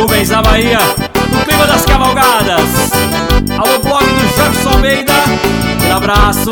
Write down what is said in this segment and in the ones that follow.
Rubens da Bahia, no clima das cavalgadas. Alô, blog do Jefferson Almeida, um abraço.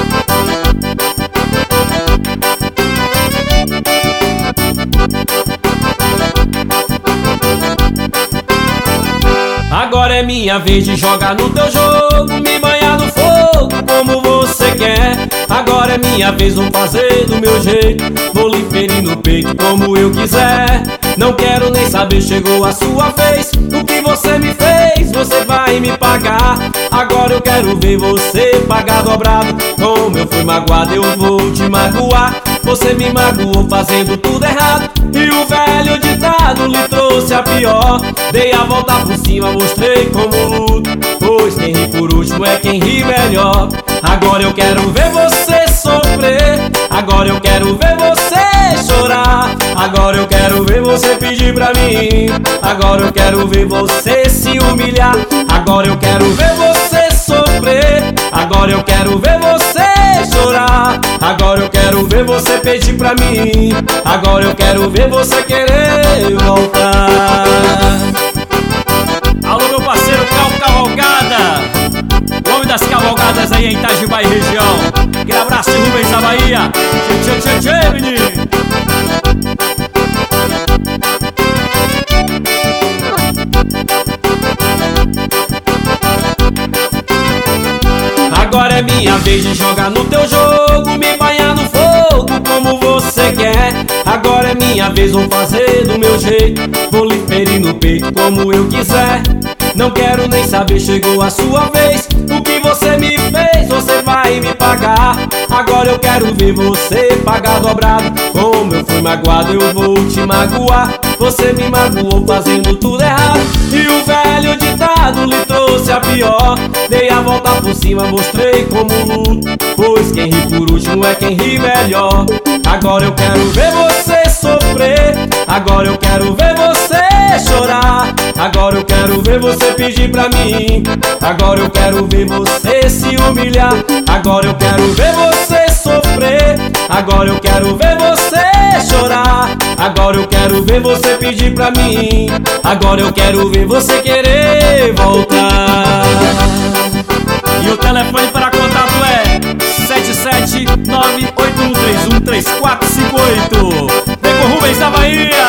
Agora é minha vez de jogar no teu jogo, me banhar no fogo como você quer. Agora é minha vez, vou fazer do meu jeito, vou lhe ferir no peito como eu quiser. Não quero nem saber, chegou a sua vez. O que você me fez, você vai me pagar. Agora eu quero ver você pagar dobrado. Como eu fui magoado, eu vou te magoar. Você me magoou fazendo tudo errado, e o velho ditado lhe trouxe a pior. Dei a volta por cima, mostrei como luto, pois quem ri por último é quem ri melhor. Agora eu quero ver você sofrer, agora eu quero ver você chorar. Agora eu quero ver você pedir pra mim, agora eu quero ver você se humilhar. Agora eu quero ver você sofrer, agora eu quero ver você chorar. Agora eu quero ver você pedir pra mim, agora eu quero ver você querer voltar. Alô, meu parceiro Cal Cavalgada, o homem das cavalgadas aí em Itagiba e região. Aquele abraço de Rubens da Bahia. Tchê, tchê, tchê, tchê, menino. Agora é minha vez de jogar no teu jogo, me banhar no fogo como você quer. Agora é minha vez, vou fazer do meu jeito, vou lhe ferir no peito como eu quiser. Não quero nem saber, chegou a sua vez. O que você me fez, você vai me pagar. Agora eu quero ver você pagar dobrado. Como eu fui magoado, eu vou te magoar. Você me magoou fazendo tudo errado, e o velho ditado lhe trouxe a pior. Dei a volta por cima, mostrei como luto, pois quem ri por último é quem ri melhor. Agora eu quero ver você sofrer, agora eu quero ver você chorar. Agora eu quero ver você pedir pra mim, agora eu quero ver você se humilhar. Agora eu quero ver você sofrer, agora eu quero ver você chorar. Agora eu quero ver você pedir pra mim, agora eu quero ver você querer voltar. E o telefone para contato é 77981313458. Vem com Rubens da Bahia.